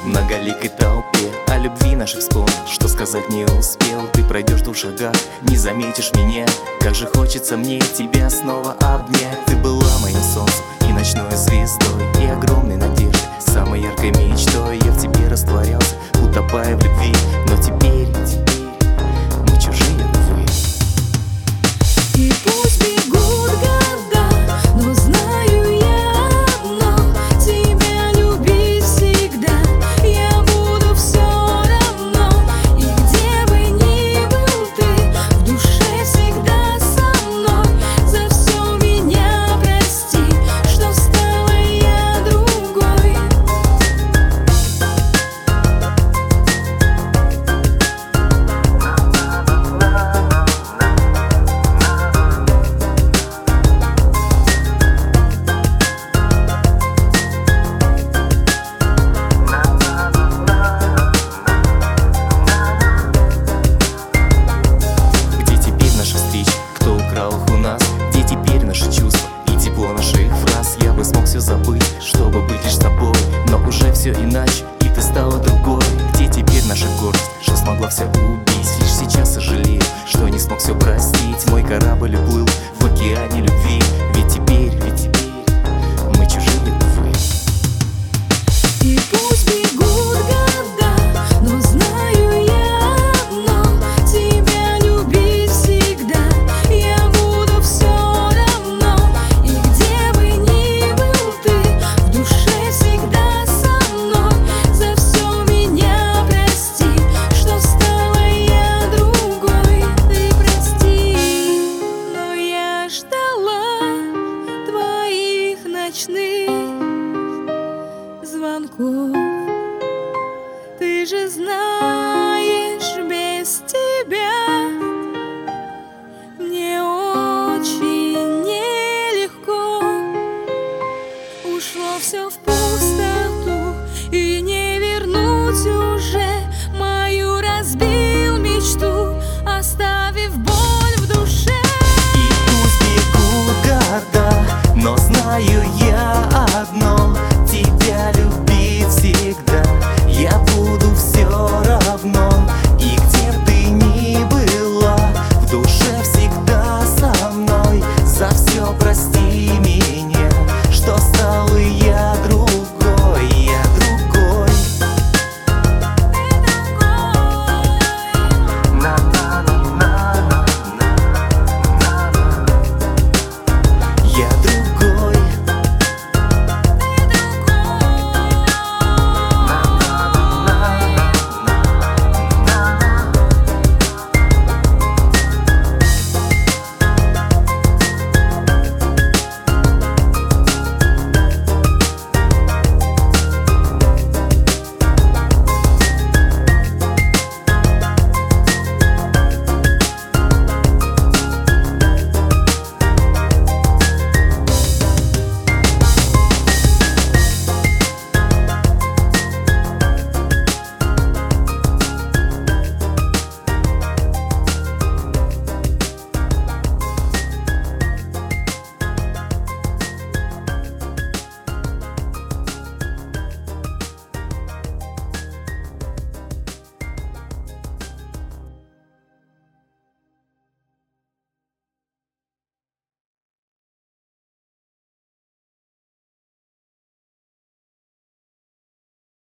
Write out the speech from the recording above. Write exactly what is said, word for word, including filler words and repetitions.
многоликой толпе. О любви наших вспомнил, что сказать не успел. Ты пройдешь в двух шагах, не заметишь меня. Как же хочется мне тебя снова обнять. Ты была моим солнцем и ночной звездой, и огромной надеждой, самой яркой мечтой. Я в тебе растворялся, утопая в любви. Но теперь, теперь мы чужие, увы. И пусть бегут года, но знаю я одно: тебя любить всегда я буду все равно. И где бы ни был ты, в душе всегда со мной. За все меня прости, что стала я другой. Где теперь наши чувства и тепло наших фраз? Я бы смог все забыть, чтобы быть лишь тобой, но уже все иначе, и ты стала другой. Где теперь наша гордость, что смогла все убить? Лишь сейчас сожалею, что не смог все простить. Мой корабль уплыл в океане любви. Ведь теперь, ведь теперь мы чужие, увы. И пусть бегут года, но знаю я одно: тебя любить всегда я буду все равно. И где бы ни был ты, в душе всегда со мной. За все меня прости, что стала я другой. Ты прости, но я ждала твоих ночных звонков. Ты же знаешь, без тебя мне очень нелегко. Ушло все в пустоту, и не вернуть уже. Мою разбил мечту, оставив боль в душе. И пусть бегут года, но знаю я